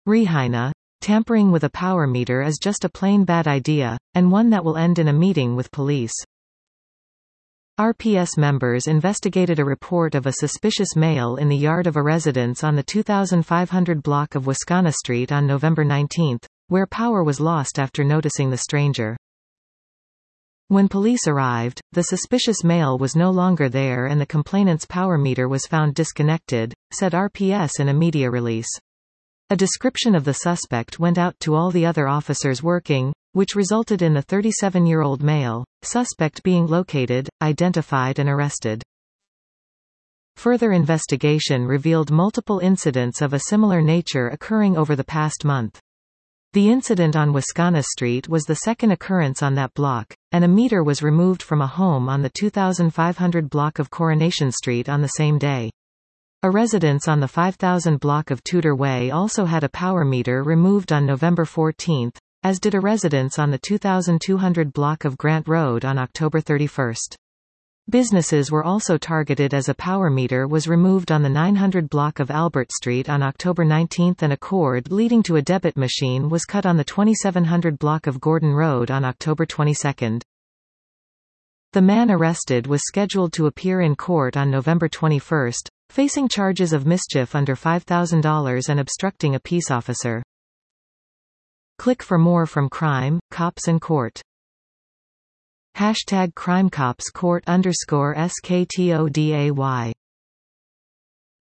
Rehaina, tampering with a power meter is just a plain bad idea, and one that will end in a meeting with police. RPS members investigated a report of a suspicious male in the yard of a residence on the 2500 block of Wascana Street on November 19, where power was lost after noticing the stranger. When police arrived, the suspicious male was no longer there and the complainant's power meter was found disconnected, said RPS in a media release. A description of the suspect went out to all the other officers working, which resulted in the 37-year-old male suspect being located, identified and arrested. Further investigation revealed multiple incidents of a similar nature occurring over the past month. The incident on Wascana Street was the second occurrence on that block, and a meter was removed from a home on the 2500 block of Coronation Street on the same day. A residence on the 5000 block of Tudor Way also had a power meter removed on November 14, as did a residence on the 2200 block of Grant Road on October 31. Businesses were also targeted as a power meter was removed on the 900 block of Albert Street on October 19 and a cord leading to a debit machine was cut on the 2700 block of Gordon Road on October 22. The man arrested was scheduled to appear in court on November 21, facing charges of mischief under $5,000 and obstructing a peace officer. Click for more from Crime, Cops and Court. #CrimeCopsCourt_SKTODAY